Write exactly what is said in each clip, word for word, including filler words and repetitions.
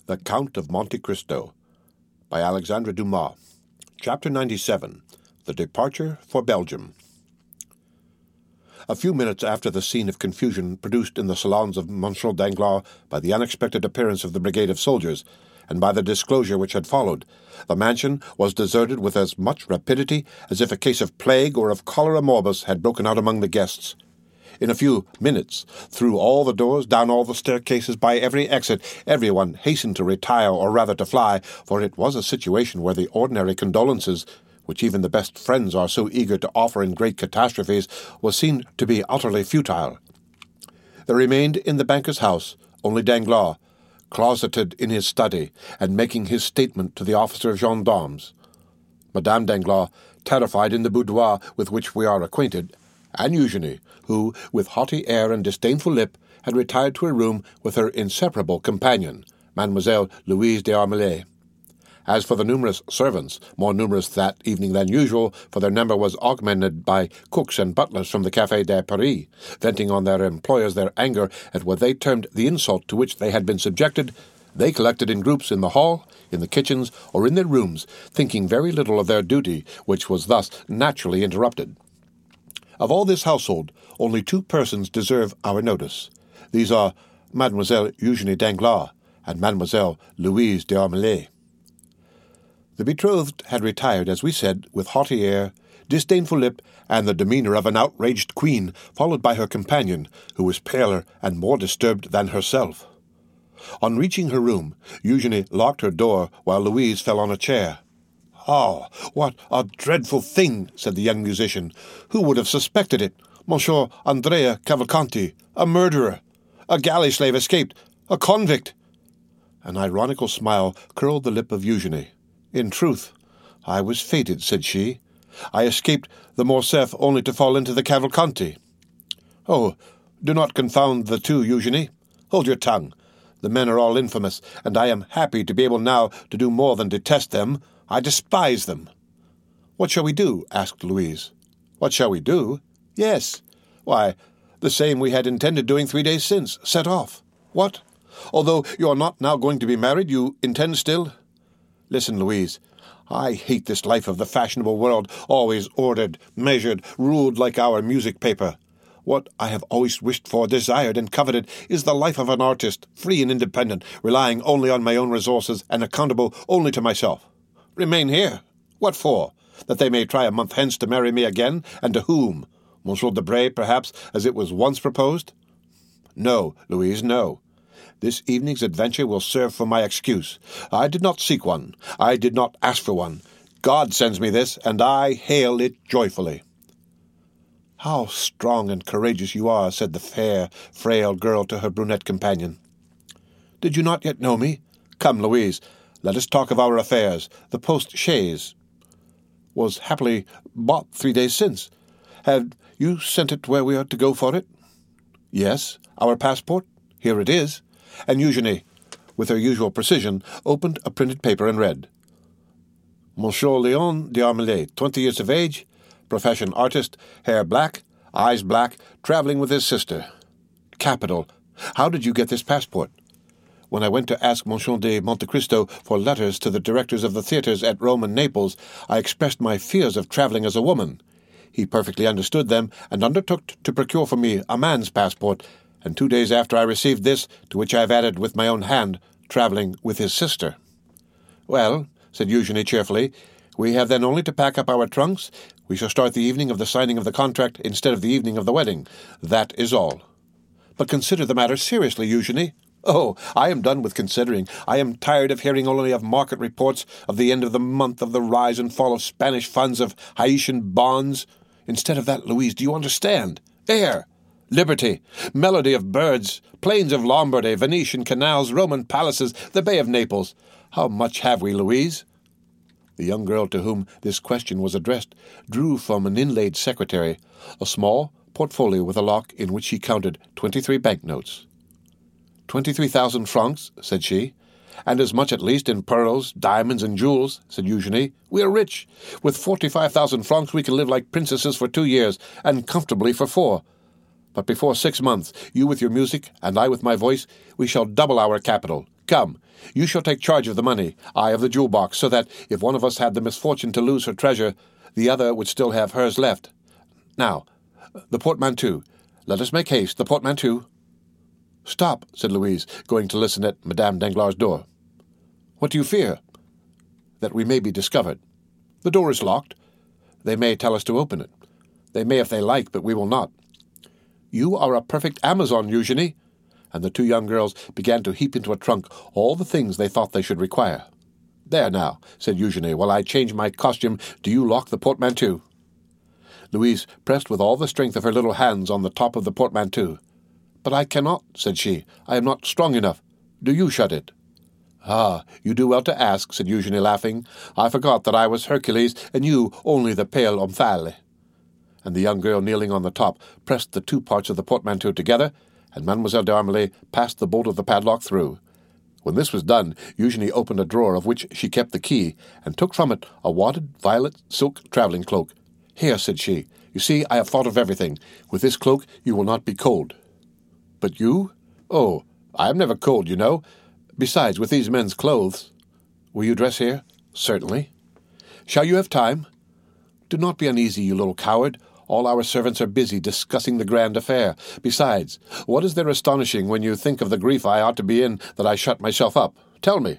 The Count of Monte Cristo by Alexandre Dumas. Chapter ninety-seven. The Departure for Belgium. A few minutes after the scene of confusion produced in the salons of Monsieur Danglars by the unexpected appearance of the brigade of soldiers, and by the disclosure which had followed, the mansion was deserted with as much rapidity as if a case of plague or of cholera morbus had broken out among the guests. In a few minutes, through all the doors, down all the staircases, by every exit, everyone hastened to retire, or rather to fly, for it was a situation where the ordinary condolences, which even the best friends are so eager to offer in great catastrophes, was seen to be utterly futile. There remained in the banker's house only Danglars, closeted in his study, and making his statement to the officer of gendarmes. Madame Danglars, terrified in the boudoir with which we are acquainted, and Eugénie, who, with haughty air and disdainful lip, had retired to her room with her inseparable companion, Mademoiselle Louise d'Armilly. As for the numerous servants, more numerous that evening than usual, for their number was augmented by cooks and butlers from the Café de Paris, venting on their employers their anger at what they termed the insult to which they had been subjected, they collected in groups in the hall, in the kitchens, or in their rooms, thinking very little of their duty, which was thus naturally interrupted. Of all this household, only two persons deserve our notice. These are Mademoiselle Eugénie Danglars and Mademoiselle Louise d'Armilly. The betrothed had retired, as we said, with haughty air, disdainful lip, and the demeanour of an outraged queen, followed by her companion, who was paler and more disturbed than herself. On reaching her room, Eugénie locked her door, while Louise fell on a chair. "Ah, what a dreadful thing!" said the young musician. "Who would have suspected it? Monsieur Andrea Cavalcanti, a murderer, a galley slave escaped, a convict!" An ironical smile curled the lip of Eugénie. "In truth, I was fated," said she. "I escaped the Morcerf only to fall into the Cavalcanti." "Oh, do not confound the two, Eugénie. Hold your tongue. The men are all infamous, and I am happy to be able now to do more than detest them. I despise them." "What shall we do?" asked Louise. "What shall we do?" "Yes. Why, the same we had intended doing three days since, set off." "What? Although you are not now going to be married, you intend still—" "Listen, Louise. I hate this life of the fashionable world, always ordered, measured, ruled like our music paper. What I have always wished for, desired, and coveted is the life of an artist, free and independent, relying only on my own resources, and accountable only to myself. Remain here? What for? That they may try a month hence to marry me again, and to whom? Monsieur Debray, perhaps, as it was once proposed? No, Louise, no. This evening's adventure will serve for my excuse. I did not seek one. I did not ask for one. God sends me this, and I hail it joyfully." "How strong and courageous you are," said the fair, frail girl to her brunette companion. "Did you not yet know me? Come, Louise, let us talk of our affairs. The post-chaise was happily bought three days since. Have you sent it where we are to go for it?" "Yes. Our passport? Here it is." And Eugénie, with her usual precision, opened a printed paper and read: "Monsieur Léon d'Armilly, twenty years of age, profession artist, hair black, eyes black, travelling with his sister." "Capital. How did you get this passport?" "When I went to ask Monsieur de Monte Cristo for letters to the directors of the theatres at Rome and Naples, I expressed my fears of travelling as a woman. He perfectly understood them, and undertook to procure for me a man's passport, and two days after I received this, to which I have added with my own hand, travelling with his sister." "Well," said Eugénie cheerfully, "we have then only to pack up our trunks. We shall start the evening of the signing of the contract instead of the evening of the wedding. That is all." "But consider the matter seriously, Eugénie." "Oh, I am done with considering. I am tired of hearing only of market reports, of the end of the month, of the rise and fall of Spanish funds, of Haitian bonds. Instead of that, Louise, do you understand? Air, liberty, melody of birds, plains of Lombardy, Venetian canals, Roman palaces, the Bay of Naples. How much have we, Louise?" The young girl to whom this question was addressed drew from an inlaid secretary a small portfolio with a lock in which she counted twenty-three banknotes. "Twenty-three thousand francs," said she. "And as much at least in pearls, diamonds, and jewels," said Eugénie. "We are rich. With forty-five thousand francs we can live like princesses for two years, and comfortably for four. But before six months, you with your music, and I with my voice, we shall double our capital, Come, you shall take charge of the money, I of the jewel box, so that if one of us had the misfortune to lose her treasure, the other would still have hers left. Now, the portmanteau. Let us make haste, the portmanteau." "Stop," said Louise, going to listen at Madame Danglars' door. "What do you fear?" "That we may be discovered. The door is locked. They may tell us to open it. They may if they like, but we will not." "You are a perfect Amazon, Eugenie." And the two young girls began to heap into a trunk all the things they thought they should require. "There now," said Eugenie, "while I change my costume, do you lock the portmanteau." Louise pressed with all the strength of her little hands on the top of the portmanteau. "But I cannot," said she. "I am not strong enough. Do you shut it?" "Ah, you do well to ask," said Eugenie, laughing. "I forgot that I was Hercules, and you only the pale Omphale." And the young girl, kneeling on the top, pressed the two parts of the portmanteau together, and Mademoiselle d'Armilly passed the bolt of the padlock through. When this was done, Eugenie opened a drawer of which she kept the key, and took from it a wadded violet silk travelling cloak. "Here," said she, "you see, I have thought of everything. With this cloak you will not be cold." "But you? Oh, I am never cold, you know. Besides, with these men's clothes—" "Will you dress here?" "Certainly." "Shall you have time?" "Do not be uneasy, you little coward. All our servants are busy discussing the grand affair. Besides, what is there astonishing when you think of the grief I ought to be in that I shut myself up? Tell me."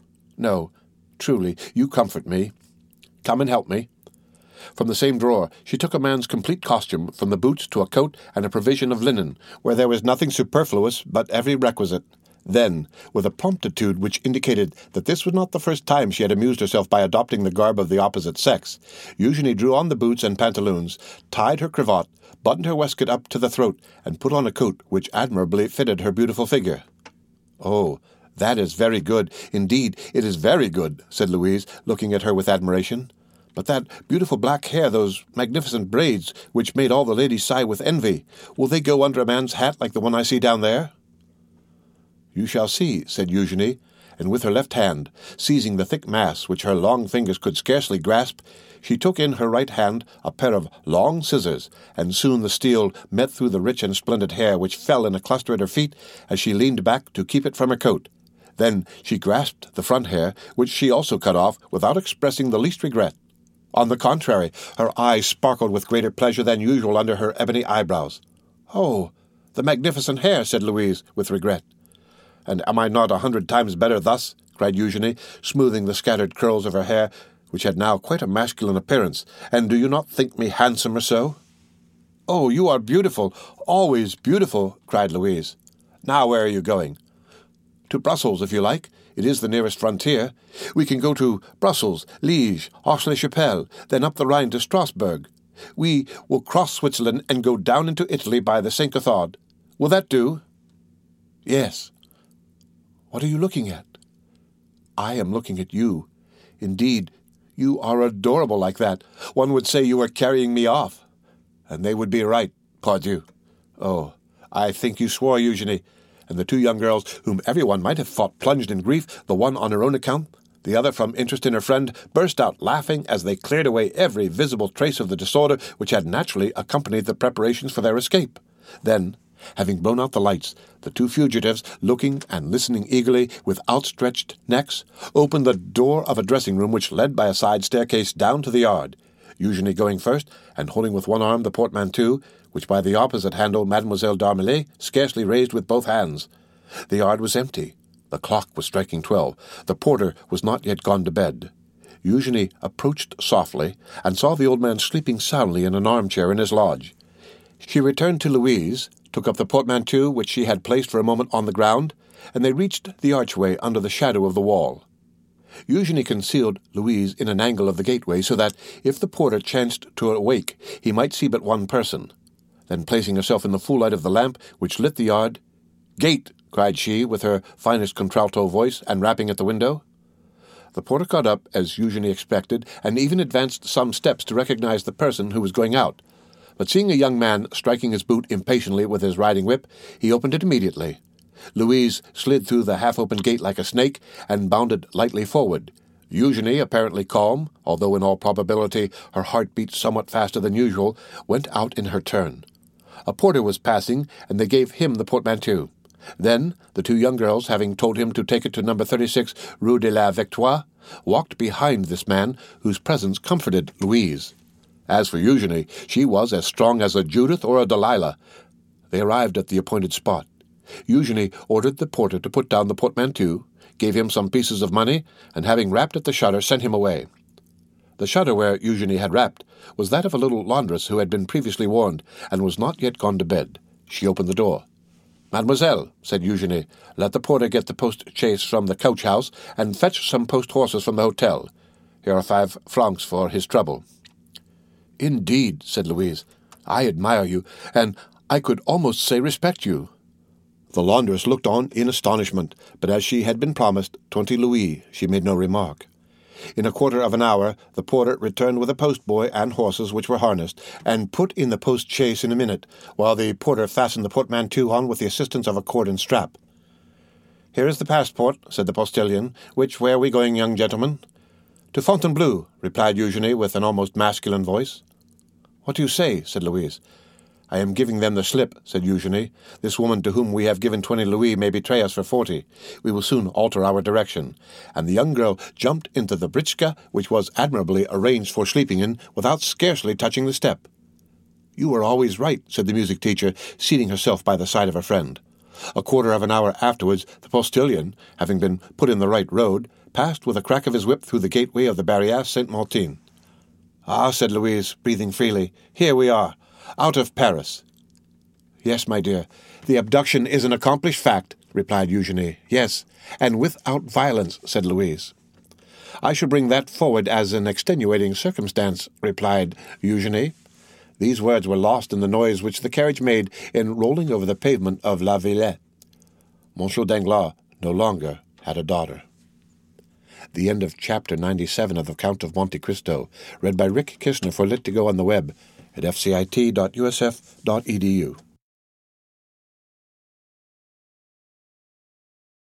"No, truly, you comfort me. Come and help me." From the same drawer she took a man's complete costume, from the boots to a coat and a provision of linen, where there was nothing superfluous but every requisite. Then, with a promptitude which indicated that this was not the first time she had amused herself by adopting the garb of the opposite sex, Eugenie drew on the boots and pantaloons, tied her cravat, buttoned her waistcoat up to the throat, and put on a coat which admirably fitted her beautiful figure. "Oh, that is very good. Indeed, it is very good," said Louise, looking at her with admiration. "But that beautiful black hair, those magnificent braids, which made all the ladies sigh with envy, will they go under a man's hat like the one I see down there?" "You shall see," said Eugenie, and with her left hand, seizing the thick mass which her long fingers could scarcely grasp, she took in her right hand a pair of long scissors, and soon the steel met through the rich and splendid hair, which fell in a cluster at her feet as she leaned back to keep it from her coat. Then she grasped the front hair, which she also cut off, without expressing the least regret. On the contrary, her eyes sparkled with greater pleasure than usual under her ebony eyebrows. "Oh, the magnificent hair," said Louise, with regret. "And am I not a hundred times better thus?" cried Eugenie, smoothing the scattered curls of her hair, which had now quite a masculine appearance. "And do you not think me handsomer so?" "Oh, you are beautiful, always beautiful," cried Louise. "Now where are you going?" "To Brussels, if you like. It is the nearest frontier. We can go to Brussels, Liege, Aix-la-Chapelle, then up the Rhine to Strasbourg. We will cross Switzerland and go down into Italy by the Saint Gothard. Will that do?" "Yes." "What are you looking at?" "I am looking at you. Indeed, you are adorable like that. One would say you were carrying me off." "And they would be right, pardieu." "Oh, I think you swore, Eugenie." And the two young girls, whom everyone might have thought plunged in grief, the one on her own account, the other from interest in her friend, burst out laughing as they cleared away every visible trace of the disorder which had naturally accompanied the preparations for their escape. Then, having blown out the lights, the two fugitives, looking and listening eagerly, with outstretched necks, opened the door of a dressing-room which led by a side staircase down to the yard, Eugenie going first, and holding with one arm the portmanteau, which by the opposite handle Mademoiselle d'Armilly scarcely raised with both hands. The yard was empty. The clock was striking twelve. The porter was not yet gone to bed. Eugenie approached softly, and saw the old man sleeping soundly in an armchair in his lodge. She returned to Louise, took up the portmanteau which she had placed for a moment on the ground, and they reached the archway under the shadow of the wall. Eugenie concealed Louise in an angle of the gateway, so that, if the porter chanced to awake, he might see but one person. Then, placing herself in the full light of the lamp which lit the yard, "Gate!" cried she, with her finest contralto voice, and rapping at the window. The porter got up, as Eugenie expected, and even advanced some steps to recognize the person who was going out. But seeing a young man striking his boot impatiently with his riding-whip, he opened it immediately. Louise slid through the half-open gate like a snake, and bounded lightly forward. Eugenie, apparently calm, although in all probability her heart beat somewhat faster than usual, went out in her turn. A porter was passing, and they gave him the portmanteau. Then, the two young girls, having told him to take it to number thirty-six Rue de la Victoire, walked behind this man, whose presence comforted Louise. As for Eugenie, she was as strong as a Judith or a Delilah. They arrived at the appointed spot. Eugenie ordered the porter to put down the portmanteau, gave him some pieces of money, and having rapped at the shutter, sent him away. The shutter where Eugenie had rapped was that of a little laundress who had been previously warned, and was not yet gone to bed. She opened the door. "Mademoiselle," said Eugenie, "let the porter get the post-chaise from the coach-house, and fetch some post-horses from the hotel. Here are five francs for his trouble." "Indeed," said Louise, "I admire you, and I could almost say respect you." The laundress looked on in astonishment, but as she had been promised twenty louis, she made no remark. In a quarter of an hour the porter returned with a postboy and horses which were harnessed, and put in the post-chaise in a minute, while the porter fastened the portmanteau on with the assistance of a cord and strap. "Here is the passport," said the postilion. "Which way are we going, young gentleman?" "To Fontainebleau," replied Eugenie with an almost masculine voice. "What do you say?" said Louise. "I am giving them the slip," said Eugenie. "This woman to whom we have given twenty louis may betray us for forty. We will soon alter our direction." And the young girl jumped into the britchka, which was admirably arranged for sleeping in, without scarcely touching the step. "You were always right," said the music teacher, seating herself by the side of her friend. A quarter of an hour afterwards, the postilion, having been put in the right road, passed with a crack of his whip through the gateway of the Barrière Saint-Martin. "Ah," said Louise, breathing freely, "here we are. Out of Paris." "Yes, my dear, the abduction is an accomplished fact," replied Eugenie. "Yes, and without violence," said Louise. "I should bring that forward as an extenuating circumstance," replied Eugenie. These words were lost in the noise which the carriage made in rolling over the pavement of La Villette. Monsieur Danglars no longer had a daughter. The end of chapter ninety-seven of The Count of Monte Cristo, read by Rick Kishner for Lit to Go on the web at f c i t dot u s f dot e d u.